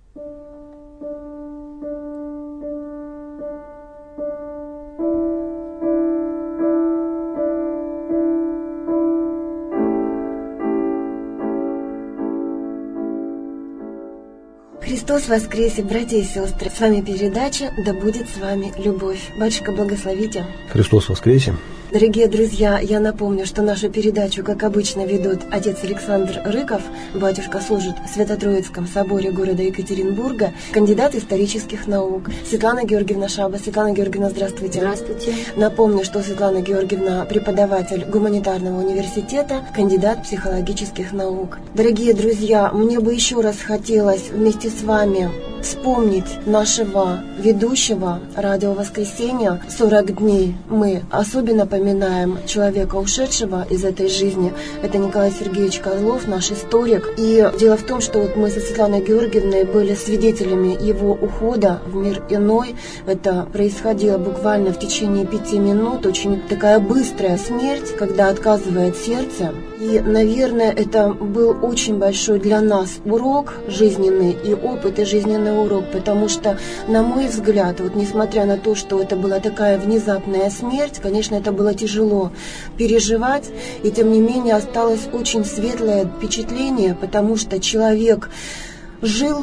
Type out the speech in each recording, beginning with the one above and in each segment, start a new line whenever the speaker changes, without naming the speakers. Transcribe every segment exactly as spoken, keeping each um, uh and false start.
Христос воскресе, братья и сестры! С вами передача «Да будет с вами любовь». Батюшка, благословите.
Христос воскресе!
Дорогие друзья, я напомню, что нашу передачу, как обычно, ведут отец Александр Рыков, батюшка служит в Свято-Троицком соборе города Екатеринбурга, кандидат исторических наук, Светлана Георгиевна Шаба. Светлана Георгиевна, здравствуйте.
Здравствуйте.
Напомню, что Светлана Георгиевна преподаватель гуманитарного университета, кандидат психологических наук. Дорогие друзья, мне бы еще раз хотелось вместе с вами вспомнить нашего ведущего радио «Воскресенье» сорок дней. Мы особенно поминаем человека, ушедшего из этой жизни. Это Николай Сергеевич Козлов, наш историк. И дело в том, что вот мы со Светланой Георгиевной были свидетелями его ухода в мир иной. Это происходило буквально в течение пяти минут. Очень такая быстрая смерть, когда отказывает сердце. И, наверное, это был очень большой для нас урок жизненный и опыт, и жизненный урок, потому что, на мой взгляд, вот несмотря на то, что это была такая внезапная смерть, конечно, это было тяжело переживать, и тем не менее осталось очень светлое впечатление, потому что человек жил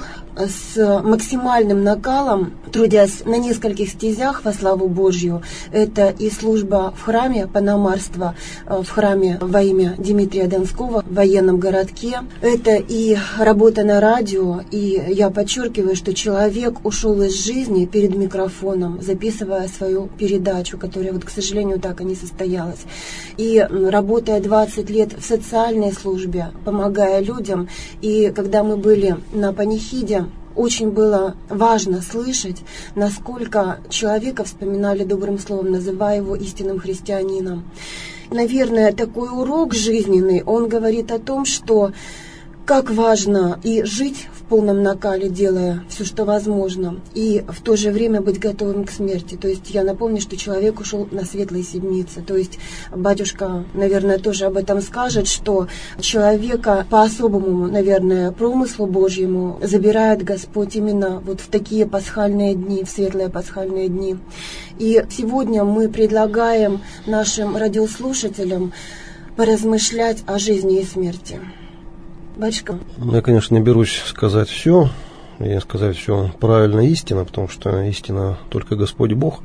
с максимальным накалом, трудясь на нескольких стезях во славу Божью. Это и служба в храме Панамарства, в храме во имя Дмитрия Донского в военном городке. Это и работа на радио. И я подчеркиваю, что человек ушел из жизни перед микрофоном, записывая свою передачу, которая, вот, к сожалению, так и не состоялась. И работая двадцать лет в социальной службе, помогая людям. И когда мы были на панихиде, очень было важно слышать, насколько человека вспоминали добрым словом, называя его истинным христианином. Наверное, такой урок жизненный, он говорит о том, что как важно и жить в полном накале, делая все, что возможно, и в то же время быть готовым к смерти. То есть я напомню, что человек ушел на светлой седмице. То есть батюшка, наверное, тоже об этом скажет, что человека по особому, наверное, промыслу Божьему забирает Господь именно вот в такие пасхальные дни, в светлые пасхальные дни. И сегодня мы предлагаем нашим радиослушателям поразмышлять о жизни и смерти. Батюшка.
Я, конечно, не берусь сказать все, и сказать все правильно, истинно, потому что истина только Господь Бог,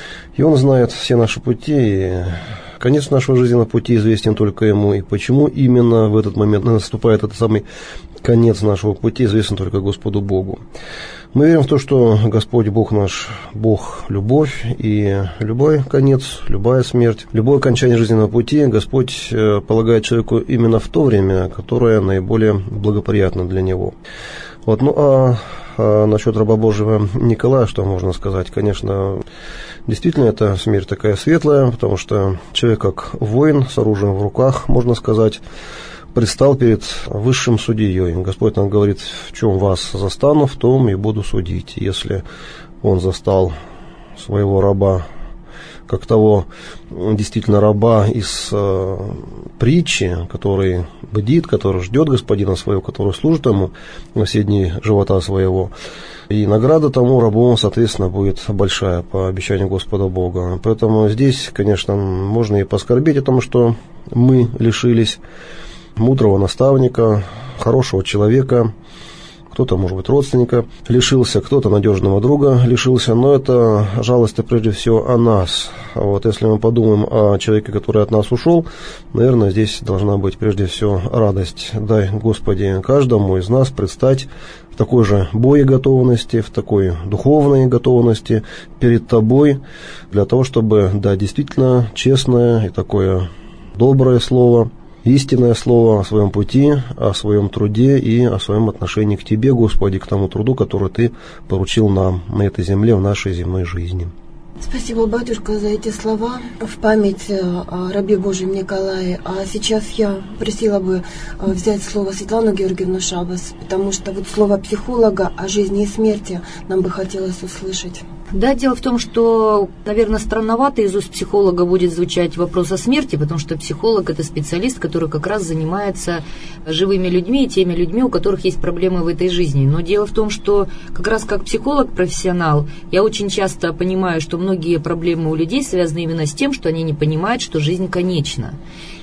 и Он знает все наши пути, и конец нашего жизненного пути известен только Ему, и почему именно в этот момент наступает этот самый конец нашего пути, известен только Господу Богу. Мы верим в то, что Господь Бог наш, Бог любовь, и любой конец, любая смерть, любое окончание жизненного пути Господь полагает человеку именно в то время, которое наиболее благоприятно для него. Вот, ну а, а насчет раба Божьего Николая, что можно сказать? Конечно, действительно, это смерть такая светлая, потому что человек как воин с оружием в руках, можно сказать, предстал перед высшим судьей. Господь нам говорит: в чем вас застану, в том и буду судить. Если Он застал своего раба, как того действительно раба из э, притчи, который бдит, который ждет господина своего, который служит ему на все дни живота своего, и награда тому рабу, соответственно, будет большая по обещанию Господа Бога. Поэтому здесь, конечно, можно и поскорбеть о том, что мы лишились мудрого наставника, хорошего человека, кто-то, может быть, родственника лишился, кто-то надежного друга лишился, но это жалость-то прежде всего о нас. А вот если мы подумаем о человеке, который от нас ушел, наверное, здесь должна быть прежде всего радость. Дай, Господи, каждому из нас предстать в такой же боеготовности, в такой духовной готовности перед Тобой, для того, чтобы дать действительно честное и такое доброе слово, истинное слово о своем пути, о своем труде и о своем отношении к Тебе, Господи, к тому труду, который Ты поручил нам на этой земле, в нашей земной жизни.
Спасибо, батюшка, за эти слова в память о рабе Божьем Николае. А сейчас я просила бы взять слово Светлану Георгиевну Шабас, потому что вот слово психолога о жизни и смерти нам бы хотелось услышать.
Да, дело в том, что, наверное, странновато из уст психолога будет звучать вопрос о смерти, потому что психолог – это специалист, который как раз занимается живыми людьми и теми людьми, у которых есть проблемы в этой жизни. Но дело в том, что как раз как психолог-профессионал я очень часто понимаю, что многие проблемы у людей связаны именно с тем, что они не понимают, что жизнь конечна.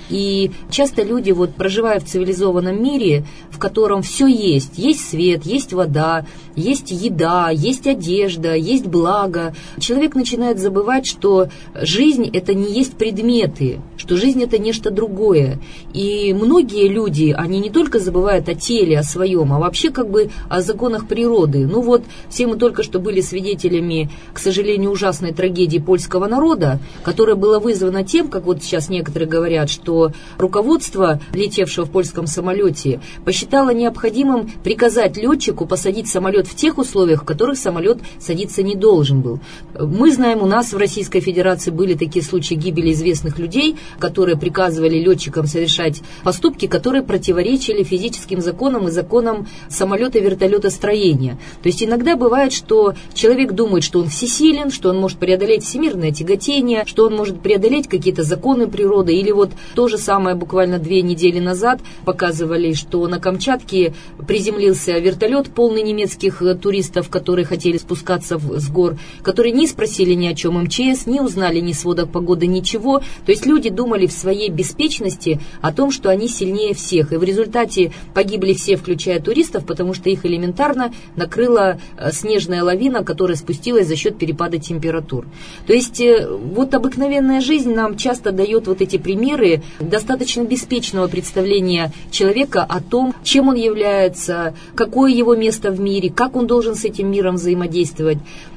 И часто люди, вот, проживая в цивилизованном мире, в котором все есть, есть свет, есть вода, есть еда, есть одежда, есть благо, человек начинает забывать, что жизнь – это не есть предметы, что жизнь – это нечто другое. И многие люди, они не только забывают о теле, о своем, а вообще как бы о законах природы. Ну вот, все мы только что были свидетелями, к сожалению, ужасной трагедии польского народа, которая была вызвана тем, как вот сейчас некоторые говорят, что руководство, летевшего в польском самолете, посчитало необходимым приказать летчику посадить самолет в тех условиях, в которых самолет садиться не должен был. Мы знаем, у нас в Российской Федерации были такие случаи гибели известных людей, которые приказывали летчикам совершать поступки, которые противоречили физическим законам и законам самолета и вертолетостроения. То есть иногда бывает, что человек думает, что он всесилен, что он может преодолеть всемирное тяготение, что он может преодолеть какие-то законы природы, или вот то же самое буквально две недели назад показывали, что на Камчатке приземлился вертолет, полный немецких туристов, которые хотели спускаться в, с гор, которые не спросили ни о чем эм че эс, не узнали ни сводок погоды, ничего. То есть люди думали в своей беспечности о том, что они сильнее всех. И в результате погибли все, включая туристов, потому что их элементарно накрыла снежная лавина, которая спустилась за счет перепада температур. То есть вот обыкновенная жизнь нам часто дает вот эти примеры достаточно беспечного представления человека о том, чем он является, какое его место в мире, как он должен с этим миром взаимодействовать.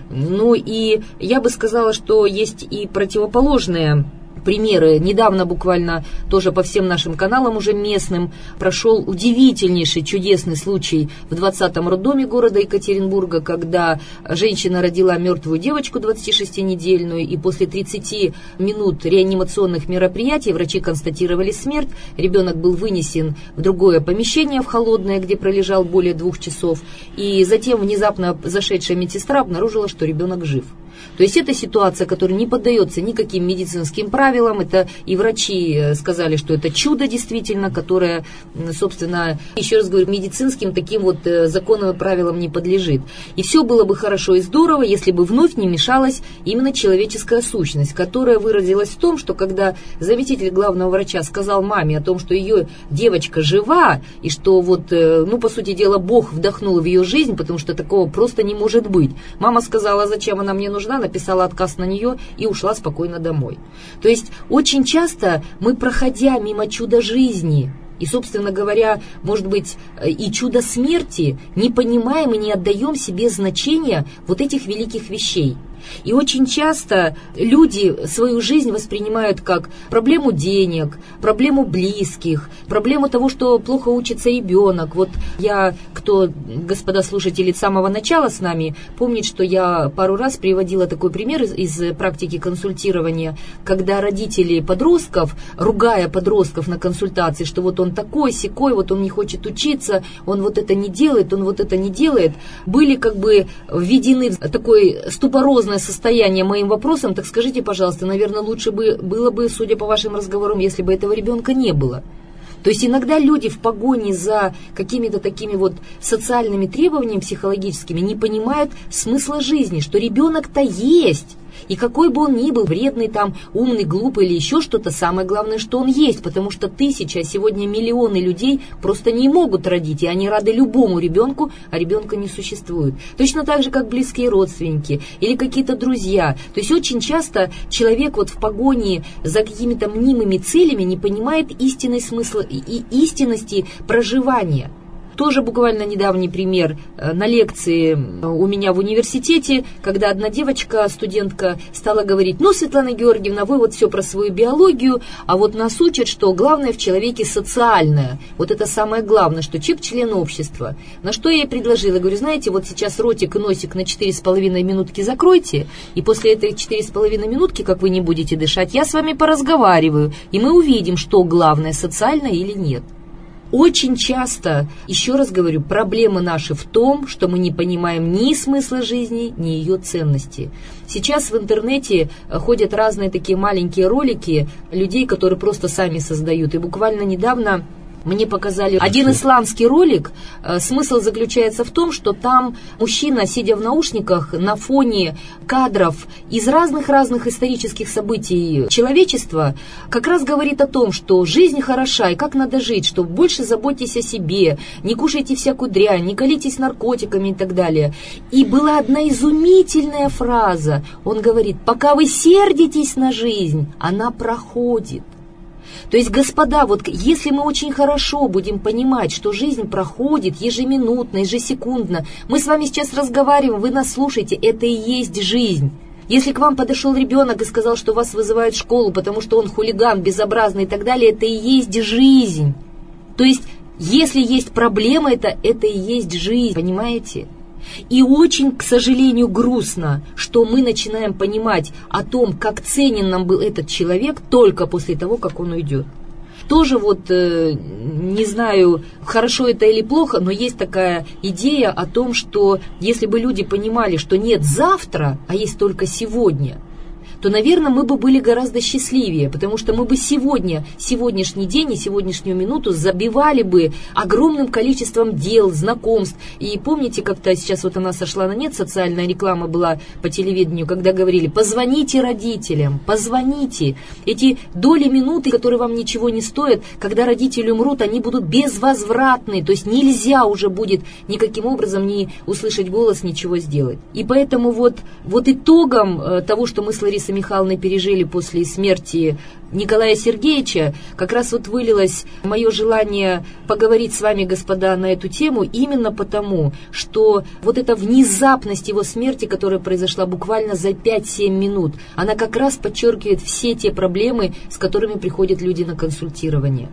Ну и я бы сказала, что есть и противоположные примеры. Недавно буквально тоже по всем нашим каналам уже местным прошел удивительнейший, чудесный случай в двадцатом роддоме города Екатеринбурга, когда женщина родила мертвую девочку двадцатишестинедельную, и после тридцати минут реанимационных мероприятий врачи констатировали смерть. Ребенок был вынесен в другое помещение, в холодное, где пролежал более двух часов, и затем внезапно зашедшая медсестра обнаружила, что ребенок жив. То есть это ситуация, которая не поддается никаким медицинским правилам. Это и врачи сказали, что это чудо действительно, которое, собственно, еще раз говорю, медицинским таким вот законам и правилам не подлежит. И все было бы хорошо и здорово, если бы вновь не мешалась именно человеческая сущность, которая выразилась в том, что когда заместитель главного врача сказал маме о том, что ее девочка жива, и что вот, ну, по сути дела, Бог вдохнул в ее жизнь, потому что такого просто не может быть. Мама сказала, зачем она мне нужна, написала отказ на нее и ушла спокойно домой. То есть очень часто мы, проходя мимо чуда жизни и, собственно говоря, может быть, и чудо смерти, не понимаем и не отдаем себе значения вот этих великих вещей. И очень часто люди свою жизнь воспринимают как проблему денег, проблему близких, проблему того, что плохо учится ребенок. Вот я, кто, господа слушатели, с самого начала с нами, помнит, что я пару раз приводила такой пример из, из практики консультирования, когда родители подростков, ругая подростков на консультации, что вот он такой, сякой, вот он не хочет учиться, он вот это не делает, он вот это не делает, были как бы введены в такой ступорозный состояние моим вопросом, так скажите, пожалуйста, наверное, лучше бы было бы, судя по вашим разговорам, если бы этого ребенка не было. То есть иногда люди в погоне за какими-то такими вот социальными требованиями психологическими не понимают смысла жизни, что ребенок-то есть. И какой бы он ни был, вредный там, умный, глупый или еще что-то, самое главное, что он есть, потому что тысячи, а сегодня миллионы людей просто не могут родить, и они рады любому ребенку, а ребенка не существует. Точно так же, как близкие родственники или какие-то друзья. То есть очень часто человек вот в погоне за какими-то мнимыми целями не понимает истинной смысла и истинности проживания. Тоже буквально недавний пример на лекции у меня в университете, когда одна девочка, студентка, стала говорить: ну, Светлана Георгиевна, вы вот все про свою биологию, а вот нас учат, что главное в человеке социальное. Вот это самое главное, что человек член общества. На что я ей предложила? Говорю, знаете, вот сейчас ротик и носик на четыре с половиной минутки закройте, и после этой четыре с половиной минутки, как вы не будете дышать, я с вами поразговариваю, и мы увидим, что главное, социальное или нет. очень часто, еще раз говорю, проблемы наши в том, что мы не понимаем ни смысла жизни, ни ее ценности. Сейчас в интернете ходят разные такие маленькие ролики людей, которые просто сами создают. И буквально недавно мне показали один исламский ролик. Смысл заключается в том, что там мужчина, сидя в наушниках, на фоне кадров из разных-разных исторических событий человечества, как раз говорит о том, что жизнь хороша и как надо жить, что больше заботьтесь о себе, не кушайте всякую дрянь, не колитесь наркотиками и так далее. И была одна изумительная фраза. Он говорит: пока вы сердитесь на жизнь, она проходит. То есть, господа, вот если мы очень хорошо будем понимать, что жизнь проходит ежеминутно, ежесекундно, мы с вами сейчас разговариваем, вы нас слушаете, это и есть жизнь. Если к вам подошел ребенок и сказал, что вас вызывают в школу, потому что он хулиган, безобразный и так далее, это и есть жизнь. То есть, если есть проблема, это, это и есть жизнь, понимаете? И очень, к сожалению, грустно, что мы начинаем понимать о том, как ценен нам был этот человек только после того, как он уйдет. Тоже вот, э, не знаю, хорошо это или плохо, но есть такая идея о том, что если бы люди понимали, что нет завтра, а есть только сегодня, то, наверное, мы бы были гораздо счастливее, потому что мы бы сегодня, сегодняшний день и сегодняшнюю минуту забивали бы огромным количеством дел, знакомств. И помните, как-то сейчас вот она сошла на нет, социальная реклама была по телевидению, когда говорили: позвоните родителям, позвоните. Эти доли минуты, которые вам ничего не стоят, когда родители умрут, они будут безвозвратны, то есть нельзя уже будет никаким образом ни услышать голос, ничего сделать. И поэтому вот, вот итогом того, что мы с Ларисой Михайловной пережили после смерти Николая Сергеевича, как раз вот вылилось мое желание поговорить с вами, господа, на эту тему, именно потому, что вот эта внезапность его смерти, которая произошла буквально за пять-семь минут, она как раз подчеркивает все те проблемы, с которыми приходят люди на консультирование.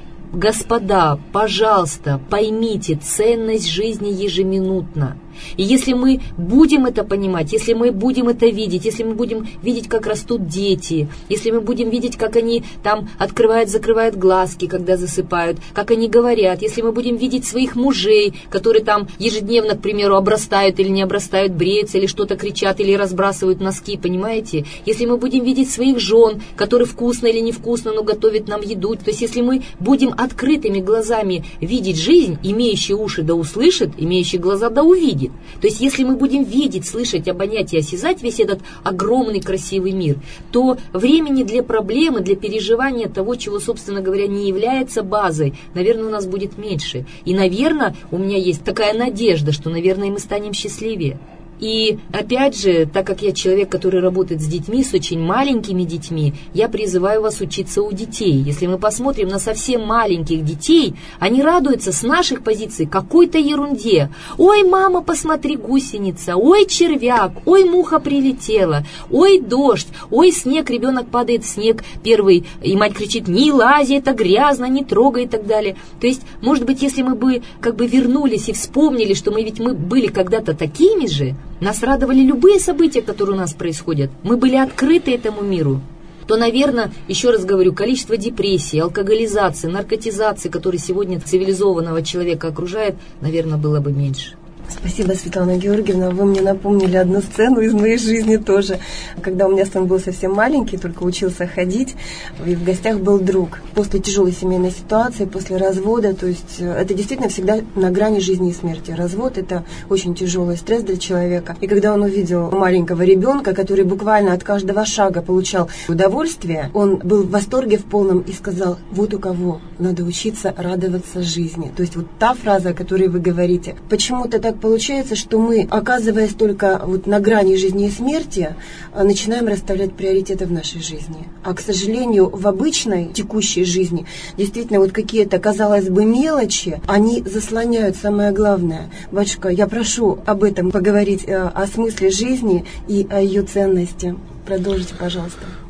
Господа, пожалуйста, поймите ценность жизни ежеминутно. И если мы будем это понимать, если мы будем это видеть, если мы будем видеть, как растут дети, если мы будем видеть, как они там открывают, закрывают глазки, когда засыпают, как они говорят, если мы будем видеть своих мужей, которые там ежедневно, к примеру, обрастают или не обрастают, бреются, или что-то кричат, или разбрасывают носки, понимаете? Если мы будем видеть своих жен, которые вкусно или невкусно, но готовят нам еду, то есть если мы будем открытыми глазами видеть жизнь, имеющие уши да услышит, имеющие глаза да увидит. То есть, если мы будем видеть, слышать, обонять и осязать весь этот огромный красивый мир, то времени для проблемы, для переживания того, чего, собственно говоря, не является базой, наверное, у нас будет меньше. И, наверное, у меня есть такая надежда, что, наверное, мы станем счастливее. И опять же, так как я человек, который работает с детьми, с очень маленькими детьми, я призываю вас учиться у детей. Если мы посмотрим на совсем маленьких детей, они радуются с наших позиций какой-то ерунде. Ой, мама, посмотри, гусеница, ой, червяк, ой, муха прилетела, ой, дождь, ой, снег, ребенок падает в снег первый, и мать кричит: не лази, это грязно, не трогай и так далее. То есть, может быть, если мы бы как бы вернулись и вспомнили, что мы ведь мы были когда-то такими же, нас радовали любые события, которые у нас происходят, мы были открыты этому миру, то, наверное, еще раз говорю, количество депрессий, алкоголизации, наркотизации, которые сегодня цивилизованного человека окружает, наверное, было бы меньше.
Спасибо, Светлана Георгиевна. Вы мне напомнили одну сцену из моей жизни тоже. Когда у меня сын был совсем маленький, только учился ходить, и в гостях был друг. После тяжелой семейной ситуации, после развода, то есть это действительно всегда на грани жизни и смерти. Развод – это очень тяжелый стресс для человека. И когда он увидел маленького ребенка, который буквально от каждого шага получал удовольствие, он был в восторге в полном и сказал: вот у кого надо учиться радоваться жизни. То есть вот та фраза, о которой вы говорите. Почему-то так получается, что мы, оказываясь только вот на грани жизни и смерти, начинаем расставлять приоритеты в нашей жизни. А, к сожалению, в обычной текущей жизни действительно вот какие-то, казалось бы, мелочи, они заслоняют самое главное. Батюшка, я прошу об этом поговорить, о смысле жизни и о ее ценности. Продолжите, пожалуйста.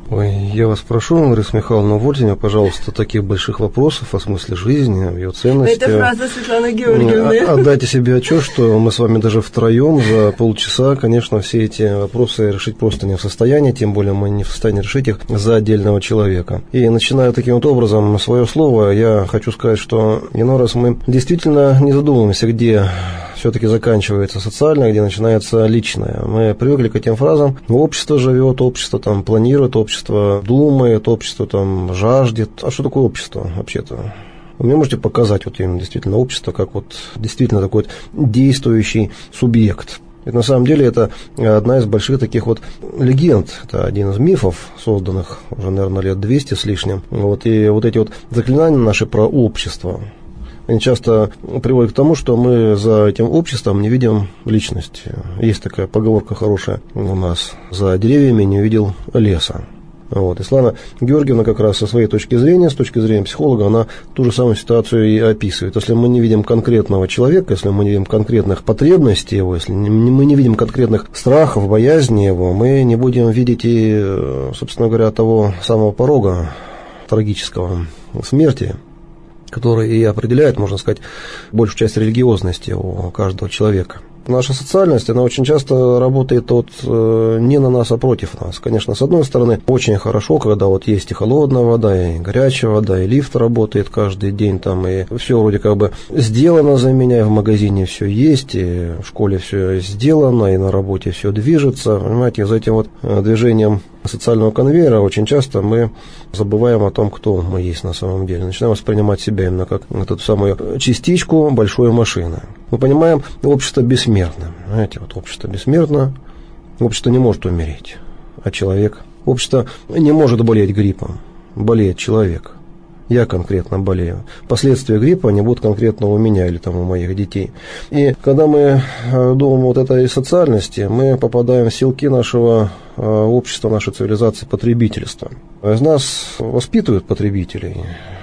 Ой, я вас прошу, Лариса Михайловна, увольте меня, пожалуйста, таких больших вопросов о смысле жизни, о ее ценности.
Это фраза Светланы Георгиевны.
Отдайте себе отчет, что мы с вами даже втроем за полчаса, конечно, все эти вопросы решить просто не в состоянии, тем более мы не в состоянии решить их за отдельного человека. И начиная таким вот образом свое слово, я хочу сказать, что иной раз мы действительно не задумываемся, где все-таки заканчивается социальное, где начинается личное. Мы привыкли к этим фразам. Общество живет, общество там планирует, общество думает, общество там жаждет. А что такое общество вообще-то? Вы мне можете показать вот именно действительно общество, как вот действительно такой вот действующий субъект. И на самом деле это одна из больших таких вот легенд, это один из мифов, созданных уже, наверное, лет двести с лишним. Вот, и вот эти вот заклинания наши про общество, они часто приводят к тому, что мы за этим обществом не видим личности. Есть такая поговорка хорошая у нас: за деревьями не увидел леса. Вот. И Светлана Георгиевна как раз со своей точки зрения, с точки зрения психолога, она ту же самую ситуацию и описывает. Если мы не видим конкретного человека, если мы не видим конкретных потребностей его, если мы не видим конкретных страхов, боязни его, мы не будем видеть и, собственно говоря, того самого порога трагического смерти, который и определяет, можно сказать, большую часть религиозности у каждого человека. Наша социальность, она очень часто работает вот, э, не на нас, а против нас. Конечно, с одной стороны, очень хорошо, когда вот есть и холодная вода, и горячая вода, и лифт работает каждый день, там, и все вроде как бы сделано за меня, и в магазине все есть, и в школе все сделано, и на работе все движется. Понимаете, за этим вот движением социального конвейера очень часто мы забываем о том, кто мы есть на самом деле. Начинаем воспринимать себя именно как эту самую частичку большой машины. Мы понимаем, общество бессмертно. Знаете, вот общество бессмертно, общество не может умереть, а человек. Общество не может болеть гриппом, болеет человек. Я конкретно болею. Последствия гриппа, они будут конкретно у меня или там у моих детей. И когда мы думаем вот этой социальности, мы попадаем в силки нашего общества, нашей цивилизации потребительства. Из нас воспитывают потребителей.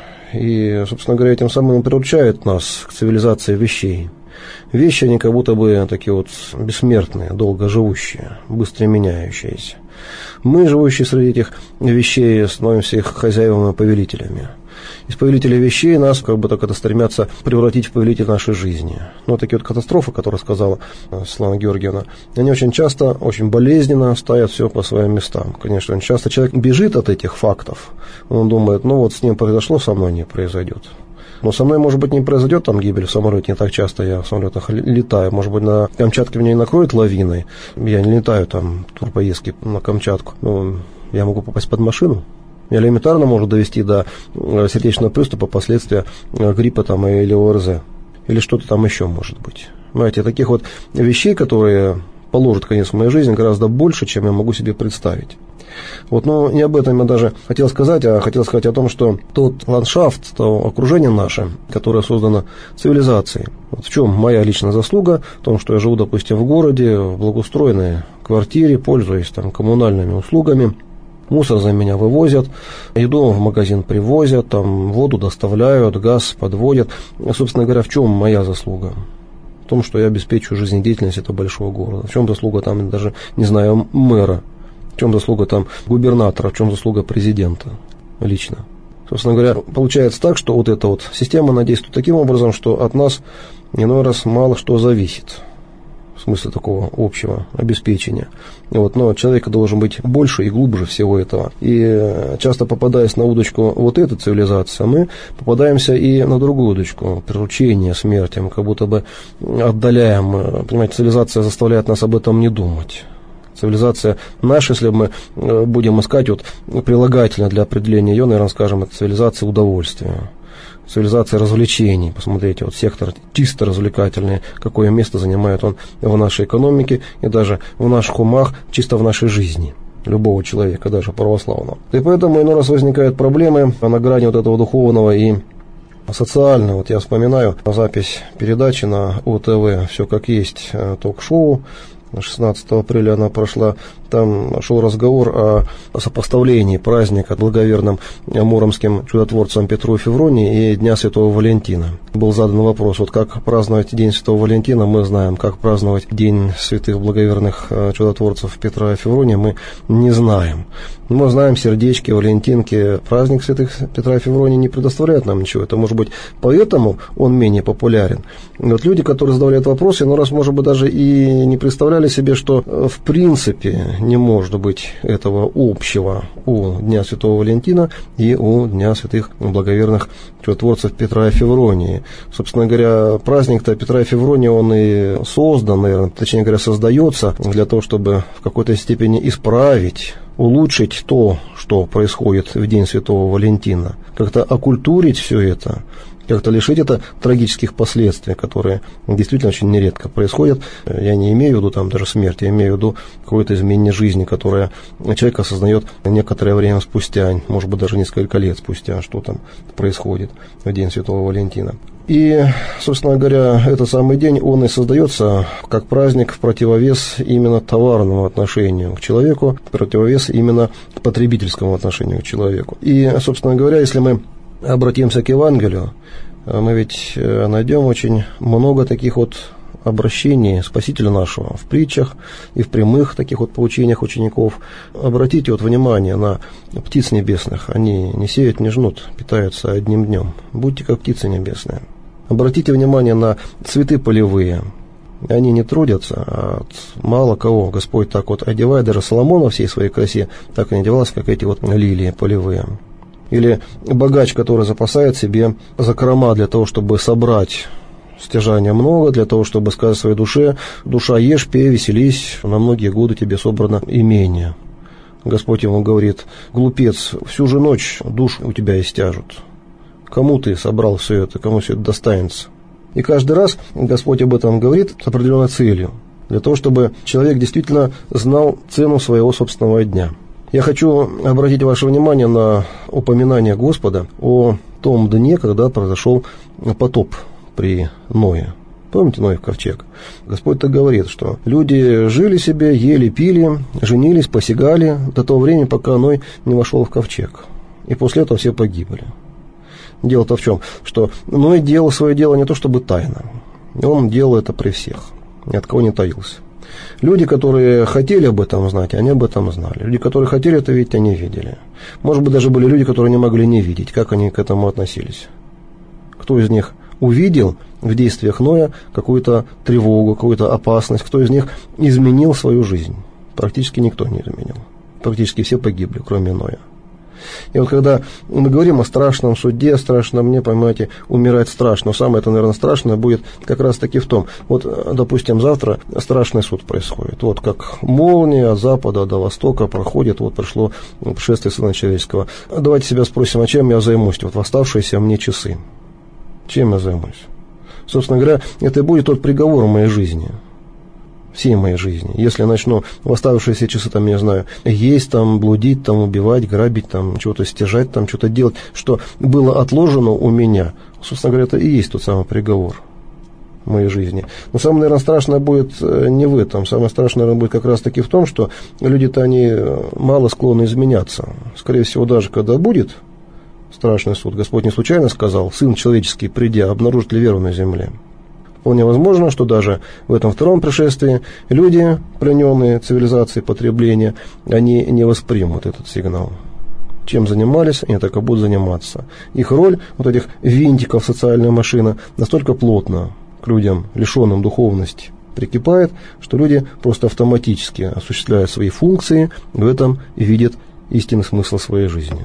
И, собственно говоря, этим самым приучают нас к цивилизации вещей. Вещи, они как будто бы такие вот бессмертные, долгоживущие, быстро меняющиеся. Мы, живущие среди этих вещей, становимся их хозяевами и повелителями. Из повелителей вещей нас как бы так это стремятся превратить в повелитель нашей жизни. Но такие вот катастрофы, которые сказала Светлана Георгиевна, они очень часто, очень болезненно ставят все по своим местам. Конечно, очень часто человек бежит от этих фактов. Он думает, ну вот с ним произошло, со мной не произойдет. Но со мной, может быть, не произойдет там гибель в самолете, не так часто я в самолетах летаю. Может быть, на Камчатке меня и накроет лавиной. Я не летаю там турпоездки на Камчатку. Но я могу попасть под машину. Элементарно может довести до сердечного приступа последствия гриппа там, или ОРЗ. Или что-то там еще может быть. Понимаете, таких вот вещей, которые положат конец в моей жизни, гораздо больше, чем я могу себе представить. Вот, но не об этом я даже хотел сказать, а хотел сказать о том, что тот ландшафт, то окружение наше, которое создано цивилизацией, вот в чем моя личная заслуга, в том, что я живу, допустим, в городе, в благоустроенной квартире, пользуюсь там коммунальными услугами, мусор за меня вывозят, еду в магазин привозят, там воду доставляют, газ подводят. Собственно говоря, в чем моя заслуга? В том, что я обеспечиваю жизнедеятельность этого большого города. В чем заслуга там, даже, не знаю, мэра? В чем заслуга там губернатора? В чем заслуга президента лично? Собственно говоря, получается так, что вот эта вот система, она действует таким образом, что от нас иной раз мало что зависит. В смысле такого общего обеспечения. Вот, но человек должен быть больше и глубже всего этого. И часто попадаясь на удочку вот этой цивилизации, мы попадаемся и на другую удочку, приручение смерти. Мы как будто бы отдаляем. Понимаете, цивилизация заставляет нас об этом не думать. Цивилизация наша, если мы будем искать вот прилагательное для определения ее, наверное, скажем, это цивилизация удовольствия. Цивилизация развлечений. Посмотрите, вот сектор чисто развлекательный, какое место занимает он в нашей экономике и даже в наших умах, чисто в нашей жизни любого человека, даже православного. И поэтому иной раз возникают проблемы на грани вот этого духовного и социального. Вот я вспоминаю запись передачи на ОТВ «Все как есть» ток-шоу, шестнадцатого апреля она прошла, там шел разговор о, о сопоставлении праздника благоверным муромским чудотворцам Петру и Февронии и Дня Святого Валентина. Был задан вопрос, вот как праздновать День Святого Валентина, мы знаем, как праздновать День святых благоверных чудотворцев Петра и Февронии, мы не знаем. Мы знаем сердечки, валентинки, праздник святых Петра и Февронии не предоставляет нам ничего, это может быть поэтому он менее популярен. И вот люди, которые задавали этот вопрос, ну раз, может быть, даже и не представляли себе, что в принципе не может быть этого общего у Дня Святого Валентина и у Дня святых благоверных чудотворцев Петра и Февронии. Собственно говоря, праздник-то Петра и Февронии, он и создан, наверное, точнее говоря, создается для того, чтобы в какой-то степени исправить, улучшить то, что происходит в День Святого Валентина, как-то окультурить все это, как-то лишить это трагических последствий, которые действительно очень нередко происходят. Я не имею в виду там даже смерть, я имею в виду какое-то изменение жизни, которое человек осознает некоторое время спустя, может быть, даже несколько лет спустя, что там происходит в День Святого Валентина. И, собственно говоря, этот самый день, он и создается как праздник в противовес именно товарному отношению к человеку, в противовес именно потребительскому отношению к человеку. И, собственно говоря, если мы обратимся к Евангелию, мы ведь найдем очень много таких вот обращений Спасителя нашего в притчах и в прямых таких вот поучениях учеников. Обратите вот внимание на птиц небесных. Они не сеют, не жнут, питаются одним днем. Будьте как птицы небесные. Обратите внимание на цветы полевые. Они не трудятся, а мало кого Господь так вот одевает, даже Соломон во всей своей красе так и не одевался, как эти вот лилии полевые. Или богач, который запасает себе закрома для того, чтобы собрать стяжания много, для того, чтобы сказать своей душе: душа, ешь, пей, веселись, на многие годы тебе собрано имение. Господь ему говорит: глупец, всю же ночь душ у тебя истяжут. Кому ты собрал все это, кому все это достанется? И каждый раз Господь об этом говорит с определенной целью, для того, чтобы человек действительно знал цену своего собственного дня. Я хочу обратить ваше внимание на упоминание Господа о том дне, когда произошел потоп при Ное. Помните Ноев ковчег? Господь так говорит, что люди жили себе, ели, пили, женились, посягали до того времени, пока Ной не вошел в ковчег. И после этого все погибли. Дело-то в чем? Что Ной делал свое дело не то чтобы тайно. Он делал это при всех. Ни от кого не таился. Люди, которые хотели об этом знать, они об этом знали. Люди, которые хотели это видеть, они видели. Может быть, даже были люди, которые не могли не видеть, как они к этому относились. Кто из них увидел в действиях Ноя какую-то тревогу, какую-то опасность, кто из них изменил свою жизнь? Практически никто не изменил. Практически все погибли, кроме Ноя. И вот когда мы говорим о страшном суде, страшном мне, понимаете, умирать страшно. Но самое это, наверное, страшное будет как раз таки в том. Вот, допустим, завтра страшный суд происходит. Вот как молния от запада до востока проходит, вот пришло пришествие Сына Человеческого. Давайте себя спросим, а чем я займусь вот в оставшиеся мне часы? Чем я займусь? Собственно говоря, это и будет тот приговор в моей жизни. Всей моей жизни. Если я начну в оставшиеся часы, там, я знаю, есть, там, блудить, там, убивать, грабить, там, чего-то стяжать, там, что-то делать, что было отложено у меня, собственно говоря, это и есть тот самый приговор в моей жизни. Но самое, наверное, страшное будет не в этом. Самое страшное, наверное, будет как раз-таки в том, что люди-то, они мало склонны изменяться. Скорее всего, даже когда будет страшный суд, Господь не случайно сказал: Сын человеческий, придя, обнаружит ли веру на земле. Вполне возможно, что даже в этом втором пришествии люди, плененные цивилизацией потребления, они не воспримут этот сигнал. Чем занимались, они так и будут заниматься. Их роль, вот этих винтиков социальной машины, настолько плотно к людям, лишенным духовности, прикипает, что люди просто автоматически осуществляют свои функции, в этом и видят истинный смысл своей жизни.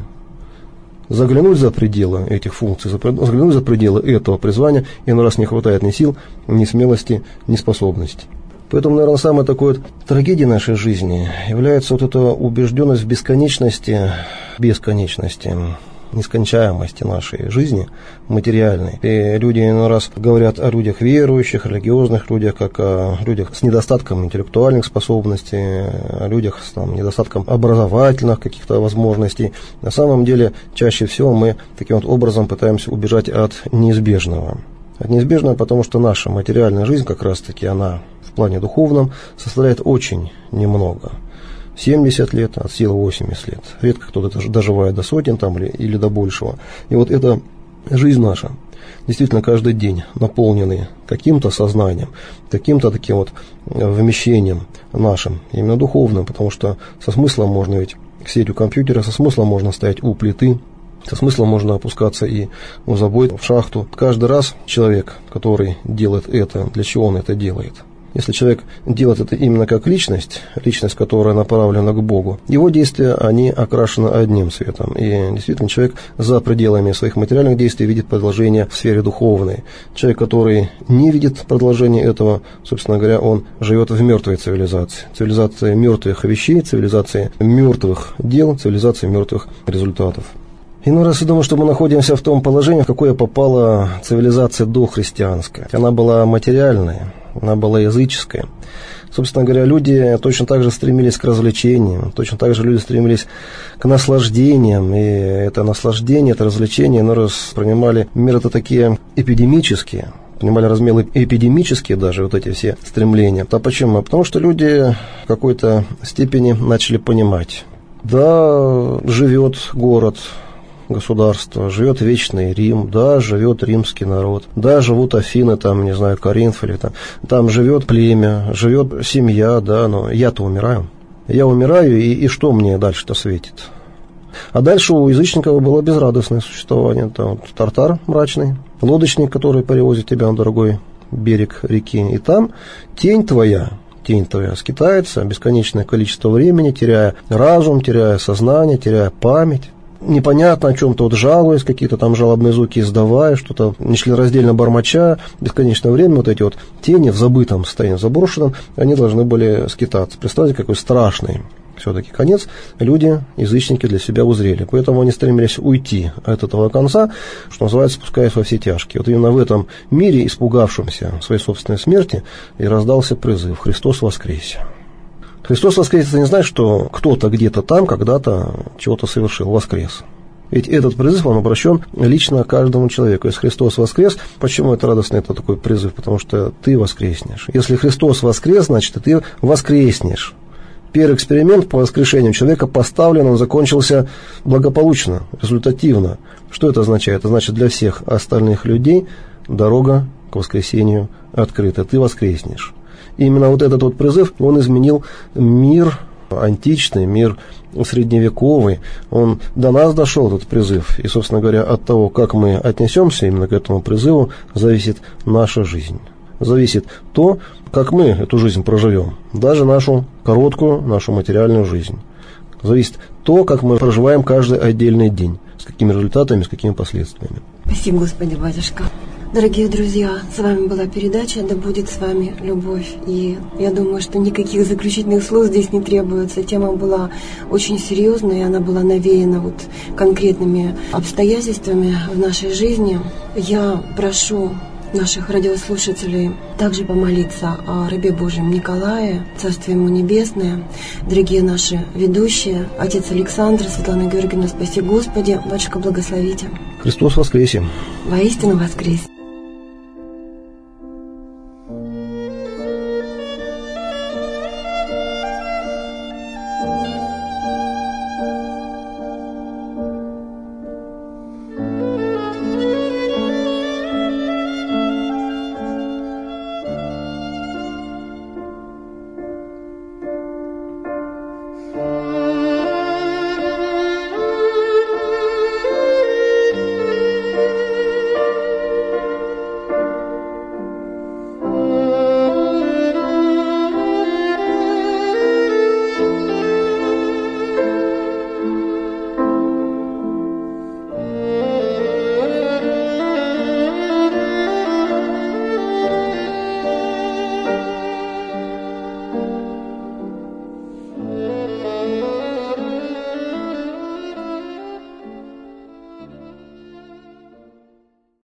Заглянуть за пределы этих функций, заглянуть за пределы этого призвания, и иной раз не хватает ни сил, ни смелости, ни способностей. Поэтому, наверное, самой такой вот трагедией нашей жизни является вот эта убежденность в бесконечности, бесконечности, нескончаемости нашей жизни материальной. И люди иной раз говорят о людях верующих, религиозных людях, как о людях с недостатком интеллектуальных способностей, о людях с там, недостатком образовательных каких-то возможностей. На самом деле, чаще всего мы таким вот образом пытаемся убежать от неизбежного. От неизбежного, потому что наша материальная жизнь как раз-таки, она в плане духовном составляет очень немного. семьдесят лет, от силы восемьдесят лет. Редко кто-то доживает до сотен там, или, или до большего. И вот эта жизнь наша, действительно каждый день наполненный каким-то сознанием, каким-то таким вот вмещением нашим, именно духовным, потому что со смыслом можно ведь сидеть у компьютера, со смыслом можно стоять у плиты, со смыслом можно опускаться и в забой, в шахту. Каждый раз человек, который делает это, для чего он это делает? Если человек делает это именно как личность, личность, которая направлена к Богу, его действия, они окрашены одним цветом. И действительно, человек за пределами своих материальных действий видит продолжение в сфере духовной. Человек, который не видит продолжения этого, собственно говоря, он живет в мертвой цивилизации. Цивилизации мертвых вещей, цивилизации мертвых дел, цивилизации мертвых результатов. Иной раз я думаю, что мы находимся в том положении, в какое попала цивилизация дохристианская. Она была материальная, она была языческая. Собственно говоря, люди точно так же стремились к развлечениям, точно так же люди стремились к наслаждениям. И это наслаждение, это развлечение, иной раз принимали меры-то такие эпидемические. Понимали размеры эпидемические даже, вот эти все стремления. А почему? Потому что люди в какой-то степени начали понимать. Да, живет город, государство, живет вечный Рим, да, живет римский народ, да, живут Афины, там, не знаю, Коринф или там, там живет племя, живет семья, да, но я-то умираю. Я умираю, и, и что мне дальше-то светит? А дальше у язычников было безрадостное существование. Там вот тартар мрачный, лодочник, который перевозит тебя на другой берег реки, и там тень твоя, тень твоя скитается бесконечное количество времени, теряя разум, теряя сознание, теряя память. Непонятно о чем-то вот жалуясь, какие-то там жалобные звуки издавая, что-то нечленораздельно бормоча, бесконечное время вот эти вот тени в забытом состоянии, в заброшенном, они должны были скитаться. Представьте, какой страшный все-таки конец люди, язычники, для себя узрели. Поэтому они стремились уйти от этого конца, что называется, спускаясь во все тяжкие. Вот именно в этом мире, испугавшемся своей собственной смерти, и раздался призыв: «Христос воскресе». Христос воскрес, это не значит, что кто-то где-то там когда-то чего-то совершил, воскрес. Ведь этот призыв, он обращен лично к каждому человеку. Если Христос воскрес, почему это радостный это такой призыв? Потому что ты воскреснешь. Если Христос воскрес, значит, и ты воскреснешь. Первый эксперимент по воскрешению человека поставлен, он закончился благополучно, результативно. Что это означает? Это значит, для всех остальных людей дорога к воскресению открыта. Ты воскреснешь. И именно вот этот вот призыв, он изменил мир античный, мир средневековый. Он до нас дошел, этот призыв. И, собственно говоря, от того, как мы отнесемся именно к этому призыву, зависит наша жизнь. Зависит то, как мы эту жизнь проживем. Даже нашу короткую, нашу материальную жизнь. Зависит то, как мы проживаем каждый отдельный день. С какими результатами, с какими последствиями.
Спасибо, Господи, батюшка. Дорогие друзья, с вами была передача «Да будет с вами любовь». И я думаю, что никаких заключительных слов здесь не требуется. Тема была очень серьезная, и она была навеяна вот конкретными обстоятельствами в нашей жизни. Я прошу наших радиослушателей также помолиться о рабе Божьем Николае, Царствие ему небесное. Дорогие наши ведущие, отец Александр, Светлана Георгиевна, спаси Господи, батюшка, благословите.
Христос воскресе!
Воистину воскресе!